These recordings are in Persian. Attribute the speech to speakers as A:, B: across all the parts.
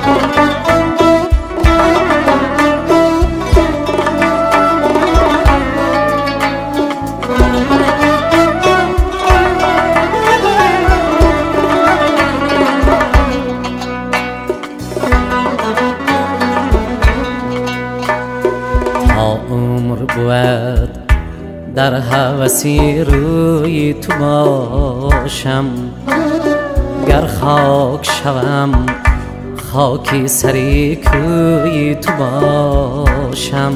A: بود در هوسی روی تو باشم، گر خاک شوم خاکی سری کوی تو باشم.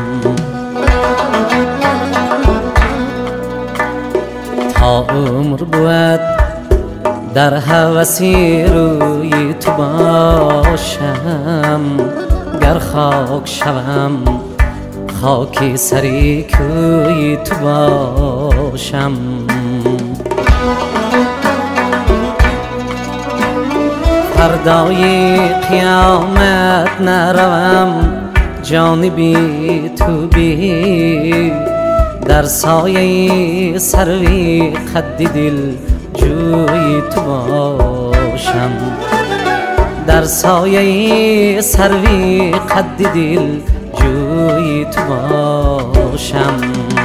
A: تا عمر بود در هوسی روی تو باشم، گر خاک شوم خاکی سری کوی تو باشم. فردای قیامت نروم جانبی تو بی، در سایه سروی قد دل جوی تو باشم. در سایه سروی قد دل جوی تو باشم.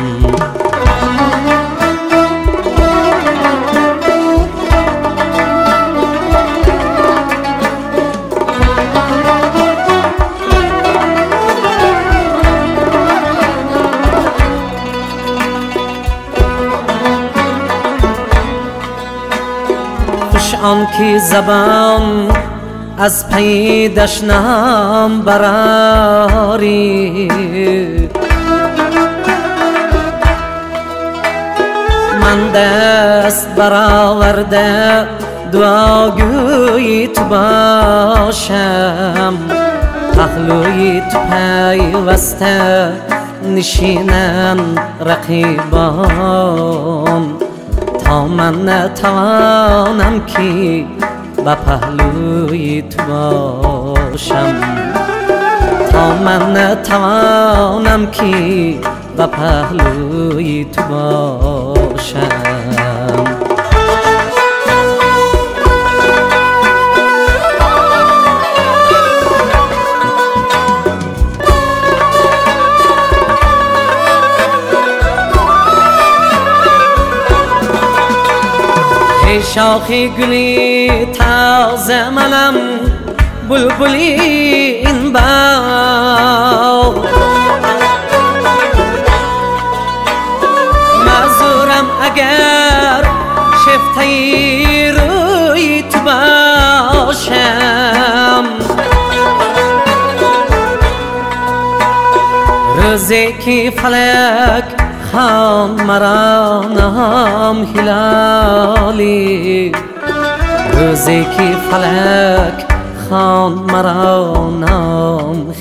A: خوش آن کی زبان از پی دشنام براری، من دست برآورده دعاگوی تو باشم. پهلوی تو پیوسته نشینن رقیبان، تا من نتوانم که با پهلوی تو باشم. تا من نتوانم که با پهلوی تو باشم. ای شاخی گلی تازه منم، بلبلی این باغ، معذورم اگر شفته روی تو باشم. روزی که فلک خان مرا نام هلالی، روزی که فلک خان مرا نام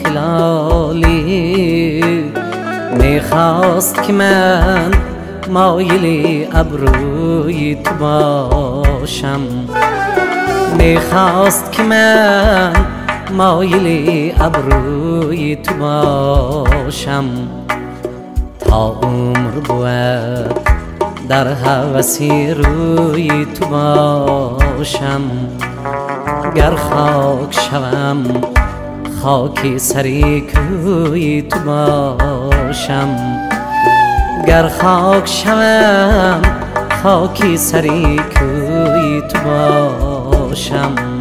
A: هلالی، میخواست که من مایل ابروی تو باشم. میخواست که من مایل ابروی تو باشم. تا عمر بود در هوسی روی تو باشم، گر خاک شوم خاکی سری کوی تو باشم. گر خاک شوم خاکی سری کوی تو باشم.